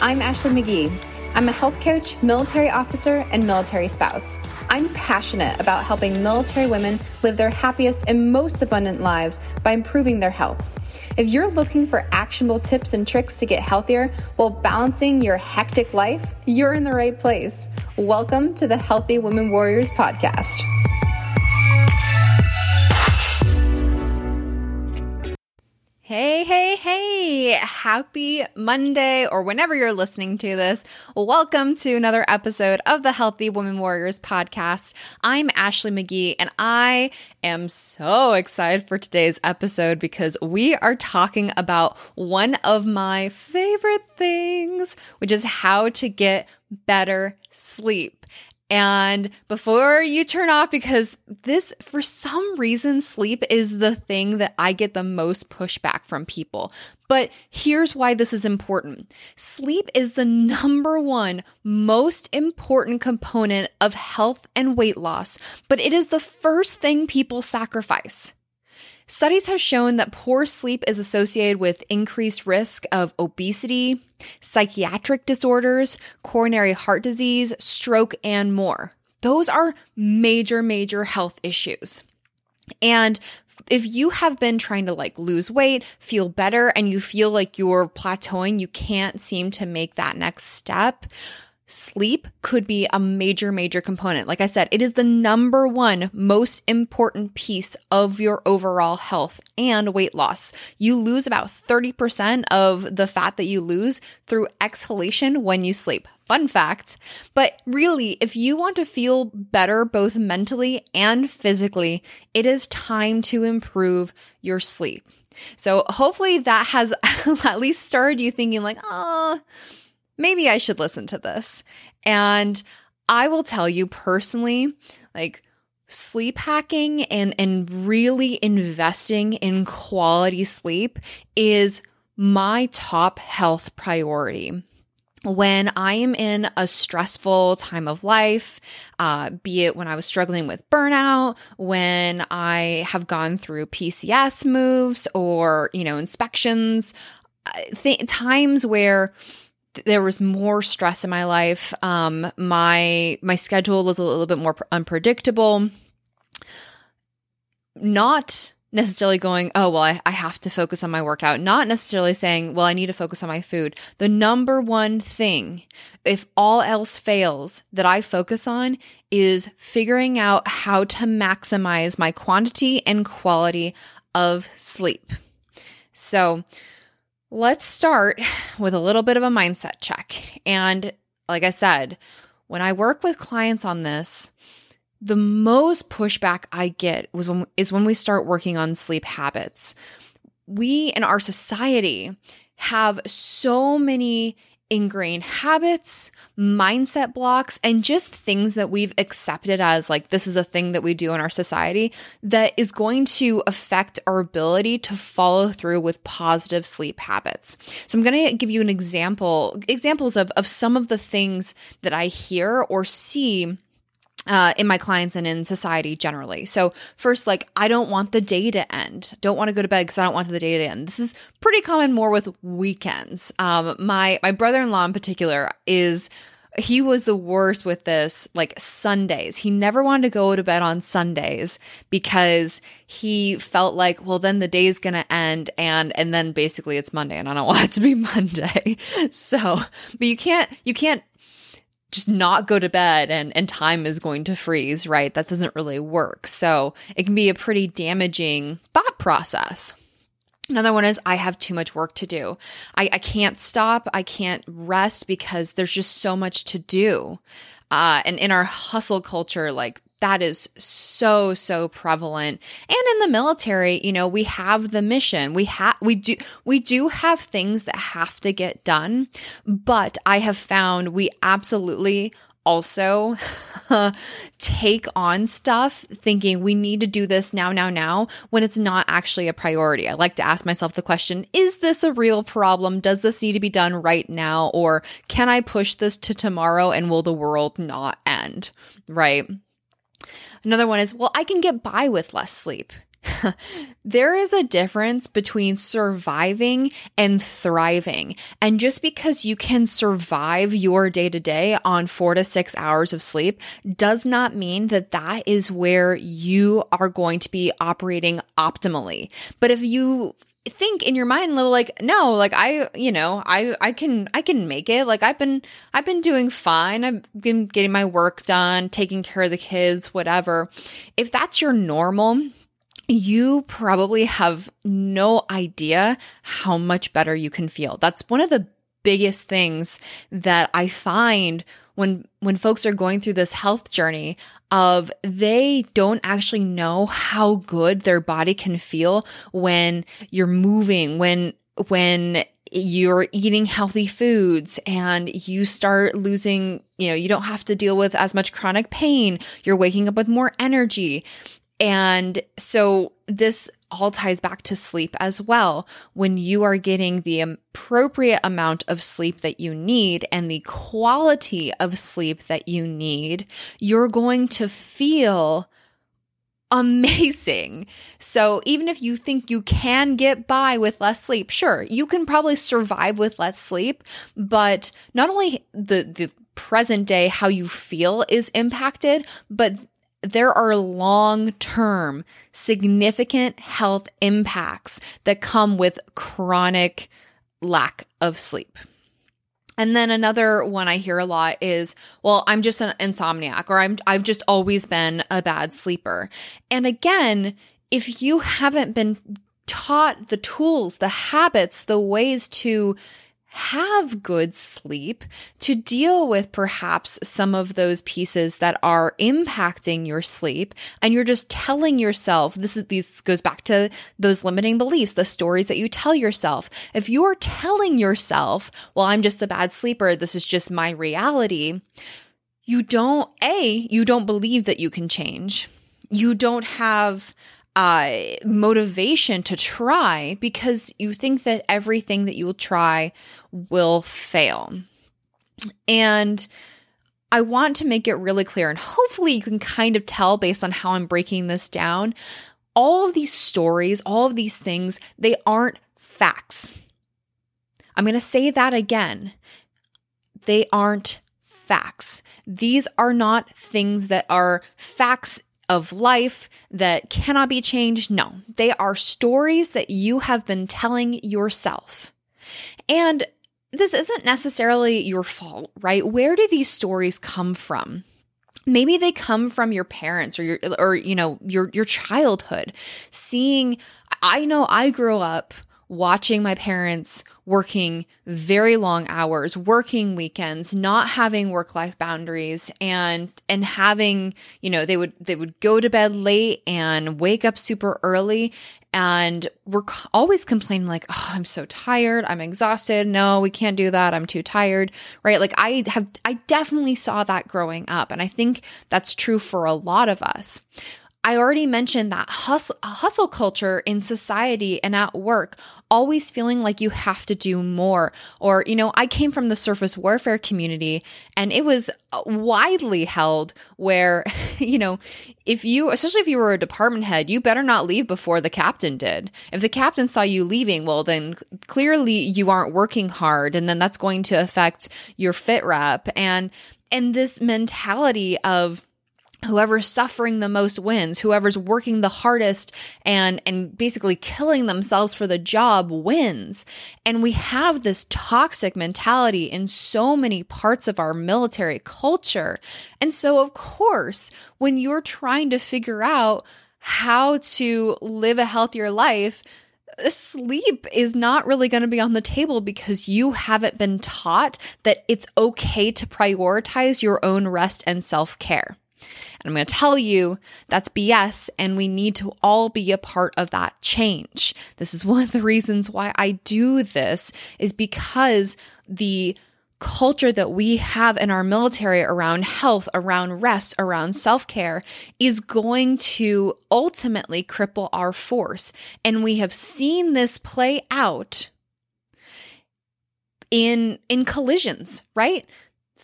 I'm Ashley McGee. I'm a health coach, military officer, and military spouse. I'm passionate about helping military women live their happiest and most abundant lives by improving their health. If you're looking for actionable tips and tricks to get healthier while balancing your hectic life, you're in the right place. Welcome to the Healthy Women Warriors podcast. Hey, happy Monday, or whenever you're listening to this. Welcome to another episode of the Healthy Women Warriors podcast. I'm Ashley McGee, and I am so excited for today's episode because we are talking about one of my favorite things, which is how to get better sleep. And before you turn off, because this, for some reason, sleep is the thing that I get the most pushback from people. But here's why this is important. Sleep is the number one most important component of health and weight loss, but it is the first thing people sacrifice. Studies have shown that poor sleep is associated with increased risk of obesity, psychiatric disorders, coronary heart disease, stroke, and more. Those are major health issues. And if you have been trying to lose weight, feel better, and you feel like you're plateauing, you can't seem to make that next step, sleep could be a major component. Like I said, it is the number one most important piece of your overall health and weight loss. You lose about 30% of the fat that you lose through exhalation when you sleep. Fun fact. But really, if you want to feel better both mentally and physically, it is time to improve your sleep. So hopefully that has at least started you thinking maybe I should listen to this. And I will tell you personally, sleep hacking and really investing in quality sleep is my top health priority. When I am in a stressful time of life, be it when I was struggling with burnout, when I have gone through PCS moves or, inspections, times where there was more stress in my life. My schedule was a little bit more unpredictable. Not necessarily going, I have to focus on my workout. Not necessarily saying, I need to focus on my food. The number one thing, if all else fails, that I focus on is figuring out how to maximize my quantity and quality of sleep. So let's start with a little bit of a mindset check. And like I said, when I work with clients on this, the most pushback I get is when we start working on sleep habits. We in our society have so many ingrained habits, mindset blocks, and just things that we've accepted as this is a thing that we do in our society that is going to affect our ability to follow through with positive sleep habits. So I'm going to give you examples of some of the things that I hear or see in my clients and in society generally. So first, I don't want the day to end. Don't want to go to bed because I don't want the day to end. This is pretty common more with weekends. My brother-in-law in particular he was the worst with this, Sundays. He never wanted to go to bed on Sundays because he felt then the day's going to end and then basically it's Monday and I don't want it to be Monday. So, but you can't just not go to bed and time is going to freeze, right? That doesn't really work. So it can be a pretty damaging thought process. Another one is I have too much work to do. I can't stop. I can't rest because there's just so much to do. And in our hustle culture, that is so prevalent. And in the military, we have the mission. We do have things that have to get done, but I have found we absolutely also take on stuff thinking we need to do this now when it's not actually a priority. I like to ask myself the question, is this a real problem? Does this need to be done right now? Or can I push this to tomorrow and will the world not end? Right? Another one is, I can get by with less sleep. There is a difference between surviving and thriving. And just because you can survive your day to day on 4 to 6 hours of sleep does not mean that that is where you are going to be operating optimally. But if you think in your mind like, no, like I can make it. Like I've been doing fine. I've been getting my work done, taking care of the kids, whatever. If that's your normal, you probably have no idea how much better you can feel. That's one of the biggest things that I find when folks are going through this health journey of they don't actually know how good their body can feel when you're moving, when you're eating healthy foods and you start losing, you don't have to deal with as much chronic pain. You're waking up with more energy. And so this all ties back to sleep as well. When you are getting the appropriate amount of sleep that you need and the quality of sleep that you need, you're going to feel amazing. So even if you think you can get by with less sleep, sure, you can probably survive with less sleep, but not only the present day, how you feel is impacted, but there are long-term significant health impacts that come with chronic lack of sleep. And then another one I hear a lot is, well, I'm just an insomniac, or I've just always been a bad sleeper. And again, if you haven't been taught the tools, the habits, the ways to have good sleep, to deal with perhaps some of those pieces that are impacting your sleep, and you're just telling yourself, this goes back to those limiting beliefs, the stories that you tell yourself. If you're telling yourself, well, I'm just a bad sleeper, this is just my reality, you don't believe that you can change. You don't have motivation to try because you think that everything that you will try will fail. And I want to make it really clear, and hopefully you can kind of tell based on how I'm breaking this down, all of these stories, all of these things, they aren't facts. I'm going to say that again. They aren't facts. These are not things that are facts of life that cannot be changed. No, they are stories that you have been telling yourself. And this isn't necessarily your fault, right? Where do these stories come from? Maybe they come from your parents or your childhood. I know I grew up watching my parents working very long hours, working weekends, not having work-life boundaries, and having, they would go to bed late and wake up super early, and we're always complaining like, oh, I'm so tired, I'm exhausted, no, we can't do that, I'm too tired, right? Like I definitely saw that growing up, and I think that's true for a lot of us. I already mentioned that hustle culture in society and at work, always feeling like you have to do more. Or, I came from the surface warfare community, and it was widely held where, especially if you were a department head, you better not leave before the captain did. If the captain saw you leaving, well, then clearly you aren't working hard, and then that's going to affect your fit rep. And this mentality of whoever's suffering the most wins, whoever's working the hardest and basically killing themselves for the job wins. And we have this toxic mentality in so many parts of our military culture. And so, of course, when you're trying to figure out how to live a healthier life, sleep is not really going to be on the table because you haven't been taught that it's okay to prioritize your own rest and self-care. And I'm going to tell you that's BS, and we need to all be a part of that change. This is one of the reasons why I do this, is because the culture that we have in our military around health, around rest, around self-care is going to ultimately cripple our force. And we have seen this play out in collisions, right?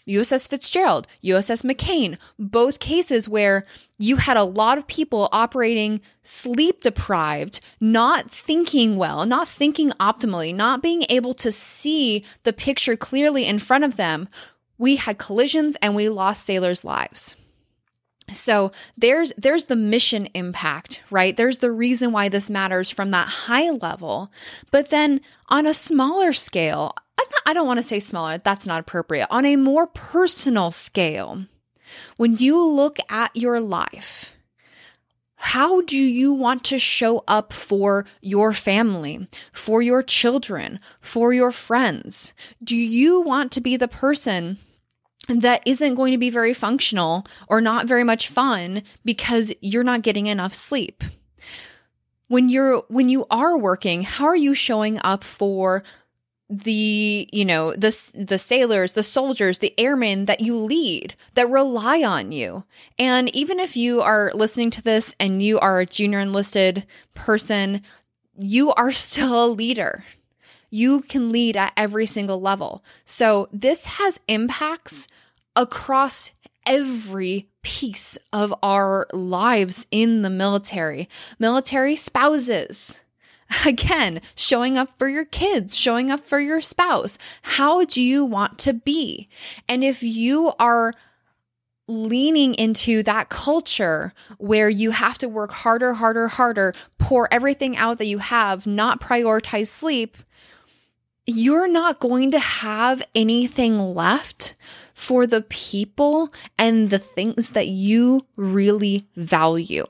USS Fitzgerald, USS McCain, both cases where you had a lot of people operating sleep deprived, not thinking well, not thinking optimally, not being able to see the picture clearly in front of them. We had collisions and we lost sailors' lives. So there's the mission impact, right? There's the reason why this matters from that high level. But then on a smaller scale, I don't want to say smaller, that's not appropriate. On a more personal scale, when you look at your life, how do you want to show up for your family, for your children, for your friends? Do you want to be the person that isn't going to be very functional or not very much fun because you're not getting enough sleep? When you are working, how are you showing up for the sailors, the soldiers, the airmen that you lead, that rely on you? And even if you are listening to this and you are a junior enlisted person, you are still a leader. You can lead at every single level. So this has impacts across every piece of our lives in the military. Military spouses, again, showing up for your kids, showing up for your spouse. How do you want to be? And if you are leaning into that culture where you have to work harder, pour everything out that you have, not prioritize sleep, you're not going to have anything left for the people and the things that you really value.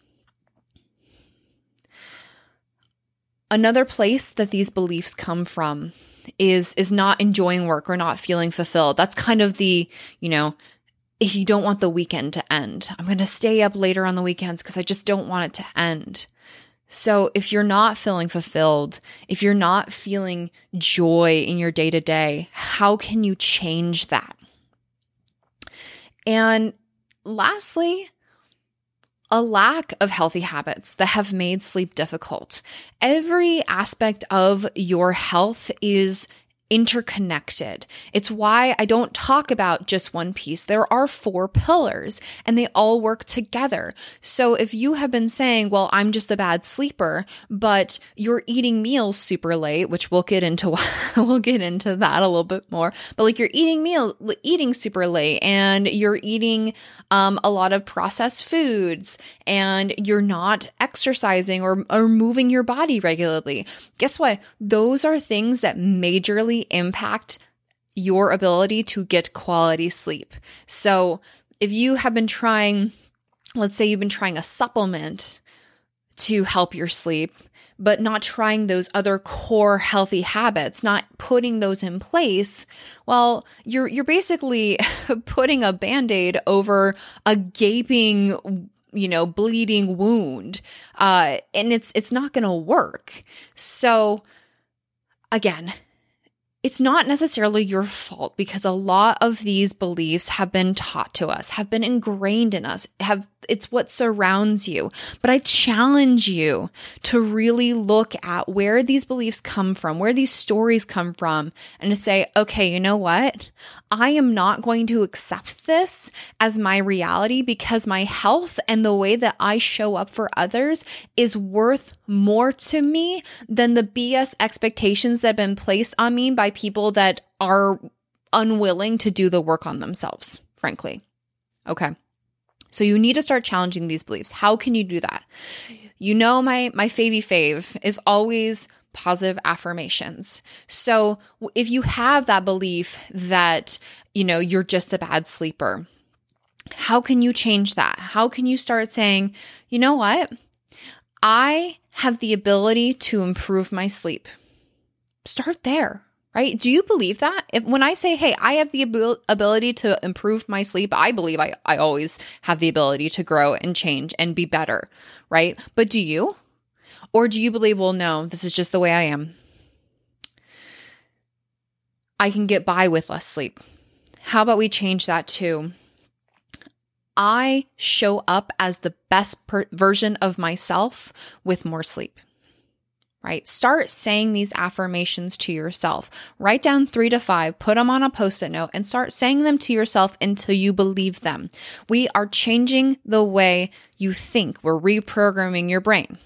Another place that these beliefs come from is not enjoying work or not feeling fulfilled. That's kind of the, if you don't want the weekend to end, I'm going to stay up later on the weekends because I just don't want it to end. So if you're not feeling fulfilled, if you're not feeling joy in your day-to-day, how can you change that? And lastly, a lack of healthy habits that have made sleep difficult. Every aspect of your health is interconnected. It's why I don't talk about just one piece. There are 4 pillars and they all work together. So if you have been saying, well, I'm just a bad sleeper, but you're eating meals super late, which we'll get into that a little bit more, but like you're eating super late and you're eating a lot of processed foods and you're not exercising or moving your body regularly. Guess what? Those are things that majorly impact your ability to get quality sleep. So if you have been trying, let's say you've been trying a supplement to help your sleep, but not trying those other core healthy habits, not putting those in place, well, you're basically putting a Band-Aid over a gaping, bleeding wound. And it's not going to work. So again, it's not necessarily your fault because a lot of these beliefs have been taught to us, have been ingrained in us, it's what surrounds you. But I challenge you to really look at where these beliefs come from, where these stories come from, and to say, okay, you know what? I am not going to accept this as my reality because my health and the way that I show up for others is worth more to me than the BS expectations that have been placed on me by people that are unwilling to do the work on themselves, frankly. Okay. So you need to start challenging these beliefs. How can you do that? My fave is always positive affirmations. So if you have that belief that, you're just a bad sleeper, how can you change that? How can you start saying, you know what? I have the ability to improve my sleep. Start there. Right? Do you believe that? When I say, hey, I have the ability to improve my sleep, I believe I always have the ability to grow and change and be better, right? But do you? Or do you believe, well, no, this is just the way I am. I can get by with less sleep. How about we change that to, I show up as the best version of myself with more sleep. right? Start saying these affirmations to yourself. Write down 3 to 5, put them on a Post-it note, and start saying them to yourself until you believe them. We are changing the way you think. We're reprogramming your brain.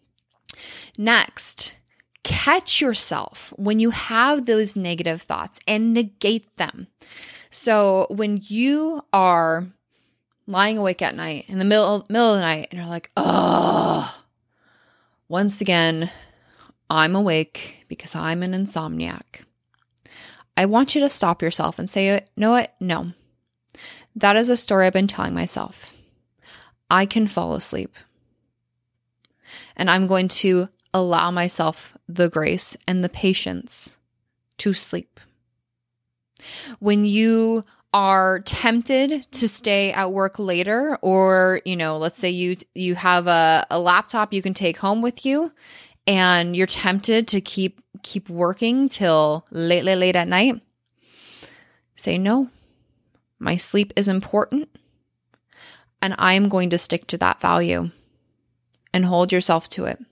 Next, catch yourself when you have those negative thoughts and negate them. So when you are lying awake at night in the middle of the night and you're like, oh, once again, I'm awake because I'm an insomniac. I want you to stop yourself and say, you know what? No, that is a story I've been telling myself. I can fall asleep. And I'm going to allow myself the grace and the patience to sleep. When you are tempted to stay at work later, or, let's say you have a laptop you can take home with you, and you're tempted to keep working till late at night, say, no, my sleep is important, and I am going to stick to that value, and hold yourself to it.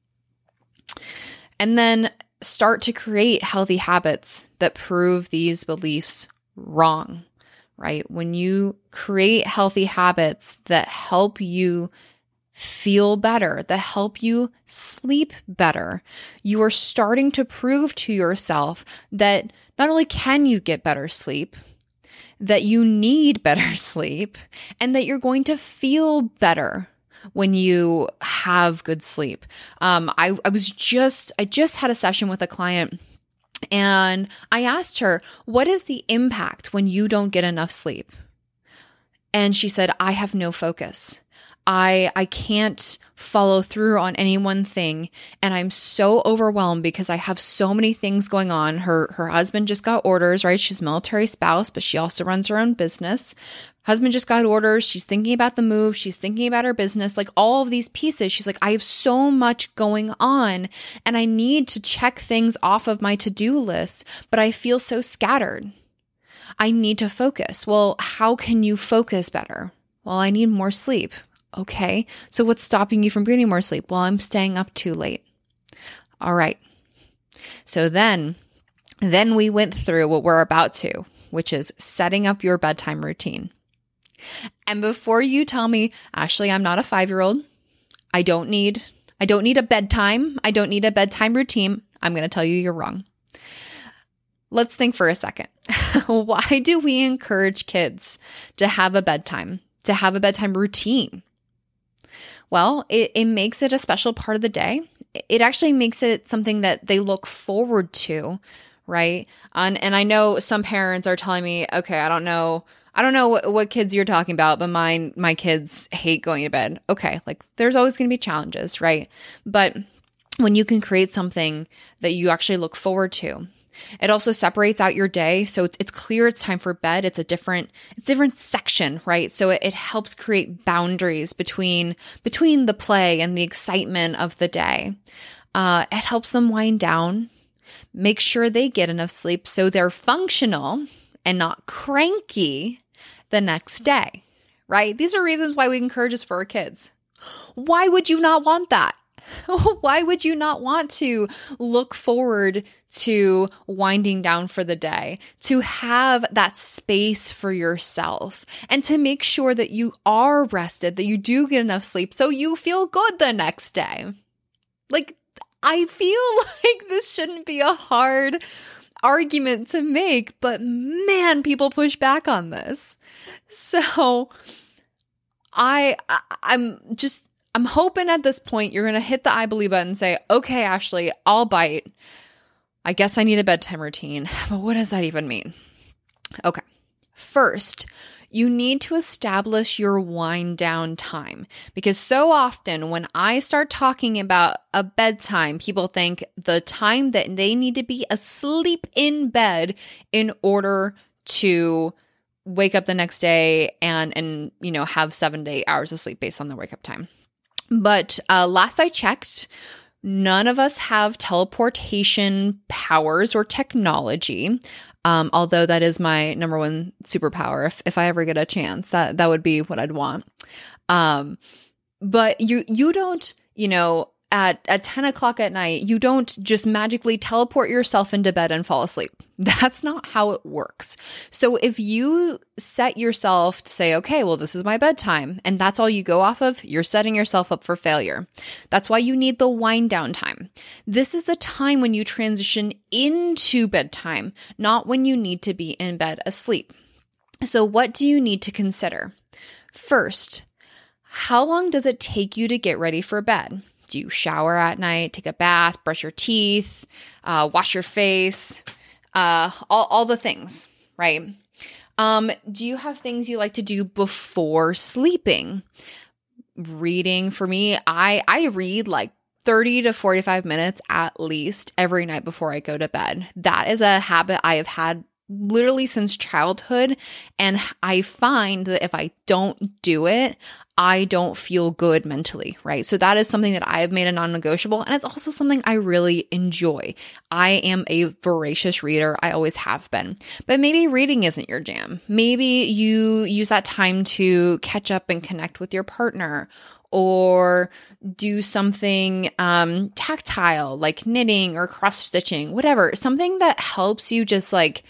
And then start to create healthy habits that prove these beliefs wrong, right? When you create healthy habits that help you feel better, that help you sleep better, you are starting to prove to yourself that not only can you get better sleep, that you need better sleep, and that you're going to feel better when you have good sleep. I just had a session with a client, and I asked her, what is the impact when you don't get enough sleep? And she said, I have no focus. I can't follow through on any one thing. And I'm so overwhelmed because I have so many things going on. Her husband just got orders, right? She's a military spouse, but she also runs her own business. Husband just got orders. She's thinking about the move. She's thinking about her business, like all of these pieces. She's like, I have so much going on and I need to check things off of my to-do list, but I feel so scattered. I need to focus. Well, how can you focus better? Well, I need more sleep. Okay, so what's stopping you from getting more sleep? Well, I'm staying up too late. All right. So then we went through what we're about to, which is setting up your bedtime routine. And before you tell me, Ashley, I'm not a 5-year-old. I don't need a bedtime. I don't need a bedtime routine. I'm going to tell you you're wrong. Let's think for a second. Why do we encourage kids to have a bedtime routine? Well, it makes it a special part of the day. It actually makes it something that they look forward to, right? And I know some parents are telling me, okay, I don't know what kids you're talking about, but my kids hate going to bed. Okay, like there's always going to be challenges, right? But when you can create something that you actually look forward to, it also separates out your day. So it's clear it's time for bed. It's a different section, right? So it helps create boundaries between the play and the excitement of the day. It helps them wind down, make sure they get enough sleep so they're functional and not cranky the next day, right? These are reasons why we encourage this for our kids. Why would you not want that? Why would you not want to look forward to winding down for the day, to have that space for yourself, and to make sure that you are rested, that you do get enough sleep so you feel good the next day? Like, I feel like this shouldn't be a hard argument to make, but man, people push back on this. So I'm hoping at this point you're going to hit the I believe button and say, okay, Ashley, I'll bite. I guess I need a bedtime routine. But what does that even mean? Okay. First, you need to establish your wind down time, because so often when I start talking about a bedtime, people think the time that they need to be asleep in bed in order to wake up the next day and have 7 to 8 hours of sleep based on their wake up time. But last I checked, none of us have teleportation powers or technology, although that is my number one superpower. If I ever get a chance, that would be what I'd want. But you don't, at 10 o'clock at night, you don't just magically teleport yourself into bed and fall asleep. That's not how it works. So if you set yourself to say, okay, well, this is my bedtime, and that's all you go off of, you're setting yourself up for failure. That's why you need the wind down time. This is the time when you transition into bedtime, not when you need to be in bed asleep. So what do you need to consider? First, how long does it take you to get ready for bed? Do you shower at night, take a bath, brush your teeth, wash your face, all the things, right? Do you have things you like to do before sleeping? Reading, for me, I read like 30 to 45 minutes at least every night before I go to bed. That is a habit I have had literally since childhood. And I find that if I don't do it, I don't feel good mentally, right? So that is something that I have made a non-negotiable. And it's also something I really enjoy. I am a voracious reader. I always have been. But maybe reading isn't your jam. Maybe you use that time to catch up and connect with your partner, or do something tactile like knitting or cross-stitching, whatever. Something that helps you just like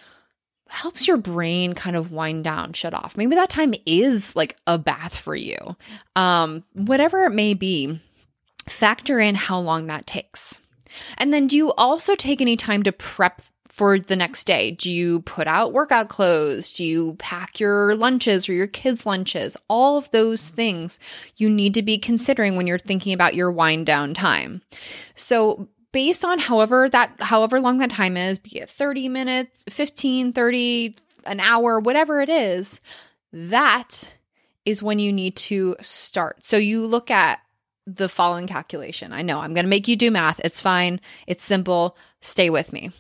helps your brain kind of wind down, shut off. Maybe that time is like a bath for you. Whatever it may be, factor in how long that takes. And then do you also take any time to prep for the next day? Do you put out workout clothes? Do you pack your lunches or your kids' lunches? All of those things you need to be considering when you're thinking about your wind down time. So based on however long that time is, be it 30 minutes, 15, 30, an hour, whatever it is, that is when you need to start. So you look at the following calculation. I know I'm going to make you do math. It's fine. It's simple. Stay with me.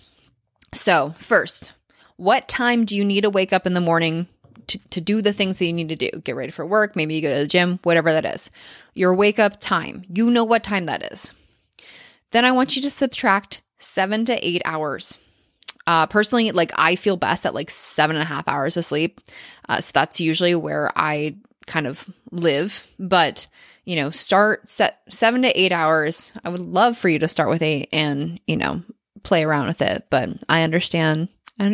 So first, what time do you need to wake up in the morning to do the things that you need to do? Get ready for work. Maybe you go to the gym, whatever that is. Your wake up time. You know what time that is. Then I want you to subtract 7 to 8 hours. Personally, like I feel best at like 7.5 hours of sleep. So that's usually where I kind of live. But, start set 7 to 8 hours. I would love for you to start with 8 and, play around with it. But I understand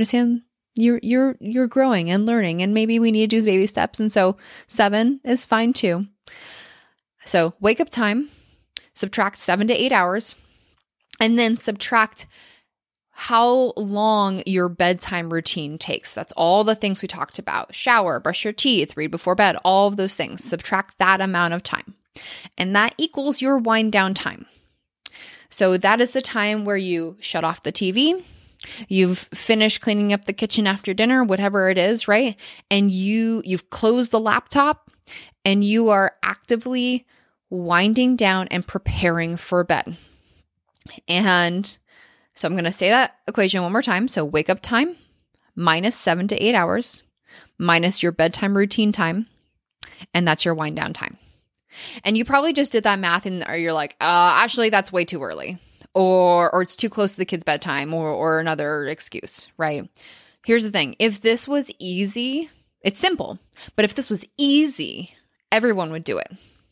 you're growing and learning, and maybe we need to do baby steps. And so 7 is fine too. So wake up time, subtract 7 to 8 hours. And then subtract how long your bedtime routine takes. That's all the things we talked about. Shower, brush your teeth, read before bed, all of those things. Subtract that amount of time. And that equals your wind down time. So that is the time where you shut off the TV. You've finished cleaning up the kitchen after dinner, whatever it is, right? And you've closed the laptop and you are actively winding down and preparing for bed. And so I'm going to say that equation one more time. So wake up time minus 7 to 8 hours minus your bedtime routine time. And that's your wind down time. And you probably just did that math or you're like, actually, that's way too early. Or it's too close to the kid's bedtime or another excuse, right? Here's the thing. If this was easy, it's simple. But if this was easy, everyone would do it.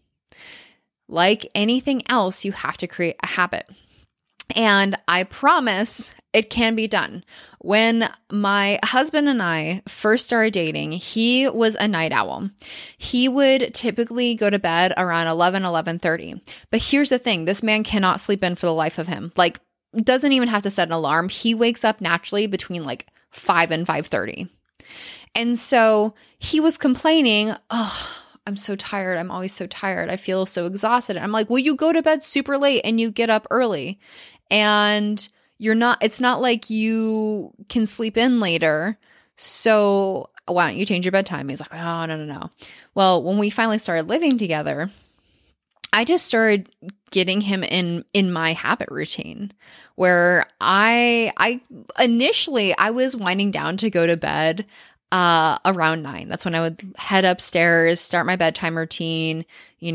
Like anything else, you have to create a habit. And I promise it can be done. When my husband and I first started dating, he was a night owl. He would typically go to bed around 11:30. But here's the thing. This man cannot sleep in for the life of him. Like, doesn't even have to set an alarm. He wakes up naturally between like 5 and 5:30. And so he was complaining, I'm so tired. I'm always so tired. I feel so exhausted. I'm like, well, you go to bed super late and you get up early. And it's not like you can sleep in later. So why don't you change your bedtime? He's like, oh, no. Well, when we finally started living together, I just started getting him in my habit routine where I initially was winding down to go to bed around 9. That's when I would head upstairs, start my bedtime routine,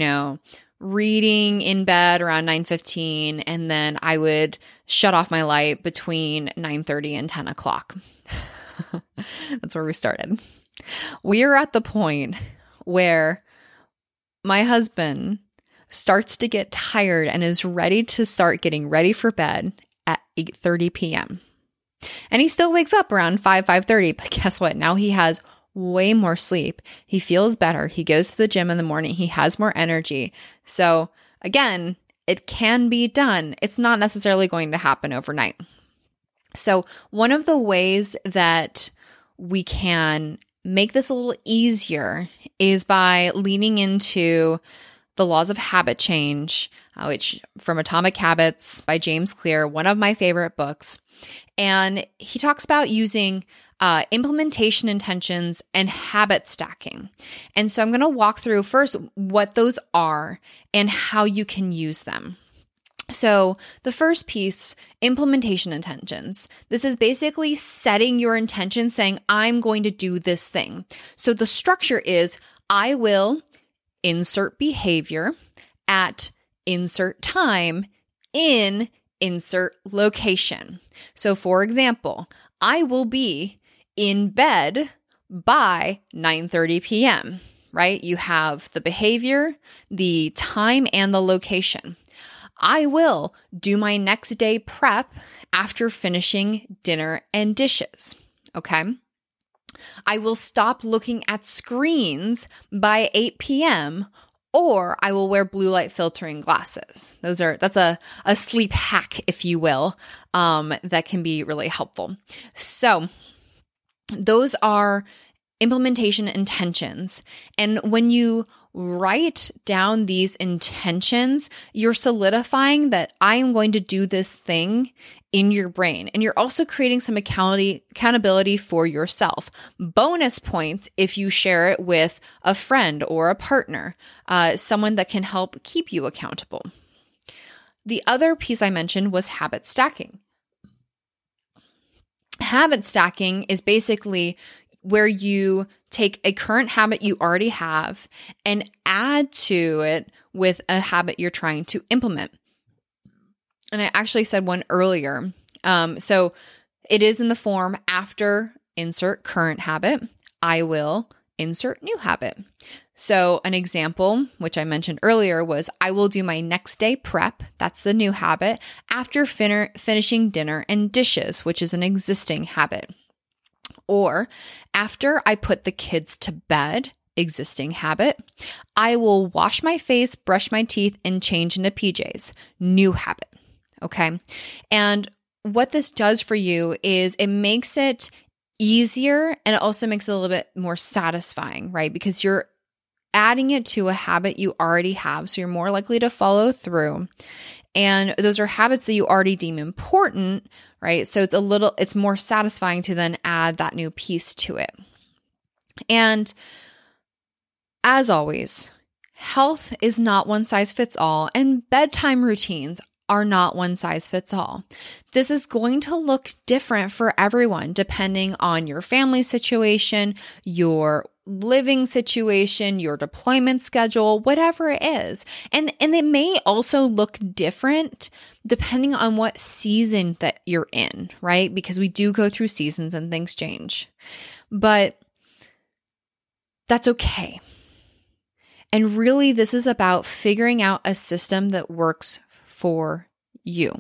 reading in bed around 9:15, and then I would shut off my light between 9:30 and 10 o'clock. That's where we started. We are at the point where my husband starts to get tired and is ready to start getting ready for bed at 8:30 p.m. And he still wakes up around 5:30, but guess what? Now he has way more sleep. He feels better. He goes to the gym in the morning. He has more energy. So again, it can be done. It's not necessarily going to happen overnight. So one of the ways that we can make this a little easier is by leaning into the laws of habit change, which from Atomic Habits by James Clear, one of my favorite books. And he talks about using implementation intentions and habit stacking. And so I'm going to walk through first what those are and how you can use them. So the first piece, implementation intentions. This is basically setting your intention, saying, I'm going to do this thing. So the structure is, I will insert behavior at insert time in insert location. So for example, I will be in bed by 9:30 p.m., right? You have the behavior, the time, and the location. I will do my next day prep after finishing dinner and dishes, okay? I will stop looking at screens by 8 p.m., or I will wear blue light filtering glasses. That's a sleep hack, if you will, that can be really helpful. So those are implementation intentions. And when you write down these intentions, you're solidifying that I am going to do this thing in your brain. And you're also creating some accountability for yourself. Bonus points if you share it with a friend or a partner, someone that can help keep you accountable. The other piece I mentioned was habit stacking. Habit stacking is basically where you take a current habit you already have and add to it with a habit you're trying to implement. And I actually said one earlier. So it is in the form after insert current habit, I will insert new habit. So an example, which I mentioned earlier, was I will do my next day prep, that's the new habit, after finishing dinner and dishes, which is an existing habit. Or after I put the kids to bed, existing habit, I will wash my face, brush my teeth, and change into PJs, new habit. Okay. And what this does for you is it makes it easier, and it also makes it a little bit more satisfying, right? Because you're adding it to a habit you already have. So you're more likely to follow through. And those are habits that you already deem important, right? So it's more satisfying to then add that new piece to it. And as always, health is not one size fits all, and bedtime routines are not one size fits all. This is going to look different for everyone depending on your family situation, your living situation, your deployment schedule, whatever it is. And it may also look different depending on what season that you're in, right? Because we do go through seasons and things change. But that's okay. And really, this is about figuring out a system that works for you.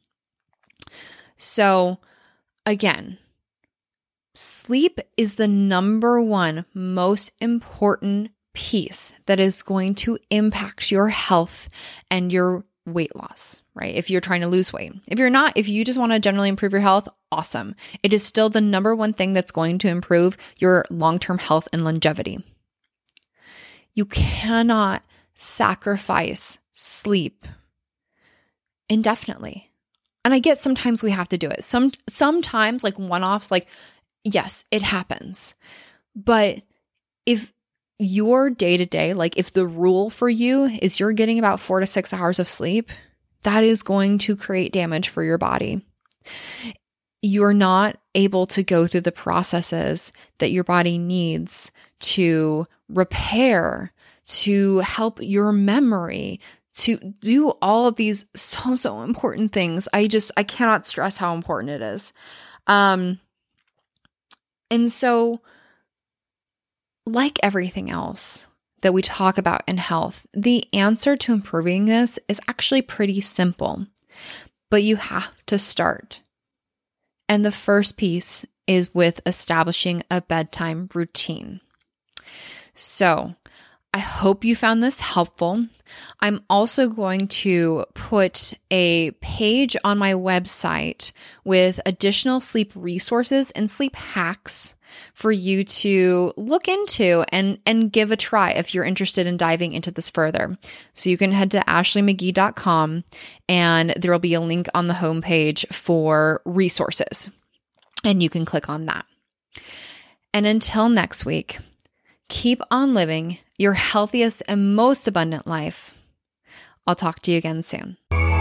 So again, sleep is the number one most important piece that is going to impact your health and your weight loss, right? If you're trying to lose weight. If you're not, if you just want to generally improve your health, awesome. It is still the number one thing that's going to improve your long-term health and longevity. You cannot sacrifice sleep indefinitely. And I get sometimes we have to do it. Sometimes like one-offs, like, yes, it happens. But if your day-to-day, like if the rule for you is you're getting about 4 to 6 hours of sleep, that is going to create damage for your body. You're not able to go through the processes that your body needs to repair, to help your memory, to do all of these so important things. I cannot stress how important it is. And so, like everything else, that we talk about in health, the answer to improving this is actually pretty simple, but you have to start. And the first piece is with establishing a bedtime routine. So I hope you found this helpful. I'm also going to put a page on my website with additional sleep resources and sleep hacks for you to look into and give a try if you're interested in diving into this further. So you can head to ashleymcgee.com and there will be a link on the homepage for resources, and you can click on that. And until next week, keep on living your healthiest and most abundant life. I'll talk to you again soon.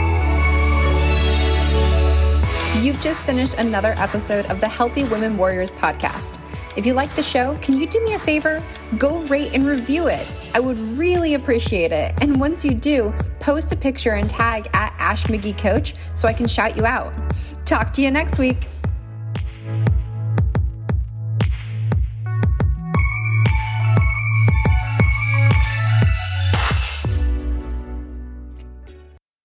You've just finished another episode of the Healthy Women Warriors podcast. If you like the show, can you do me a favor? Go rate and review it. I would really appreciate it. And once you do, post a picture and tag @AshMcGeeCoach so I can shout you out. Talk to you next week.